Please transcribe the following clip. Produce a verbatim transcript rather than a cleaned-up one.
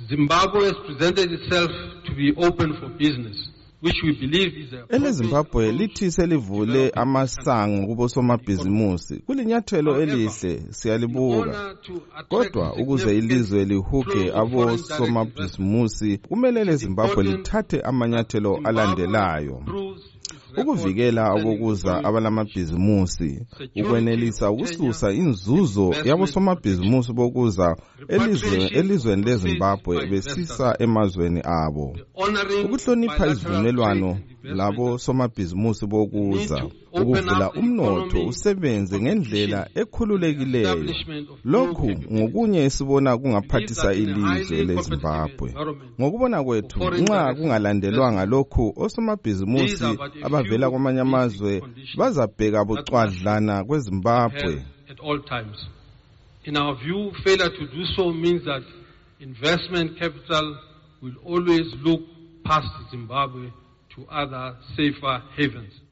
Zimbabwe has presented itself to be open for business, which we believe is a eleZimbabwe lithi selivule amasango kubosomabhizimusi kulinyathelo elihle siyalibuka kodwa ukuze ilizwe lihuge abosomabhizimusi kumele eleZimbabwe lithathe amanyathelo alandelayo ukuvikela abokuza abalamabhizimusi ukwenelisa ukususa inzuzo yabosomabhizimusi bokuza elizwe elizweni leZimbabwe besisa emazweni abo ukuhlonipha izivumelwano labo somabhizimusi bokuza ukuvula umnotho usebenze ngendlela ekhululekileyo lokhu ngokunye esibona kungaphathisa ilizwe leZimbabwe ngokubona kwethu nxa kungalandelwanga lokhu osomabhizimusi abavela kwamanye amazwe bazabheka bucwadlana kweZimbabwe. In our view, failure to do so means that investment capital will always look past Zimbabwe to other safer havens.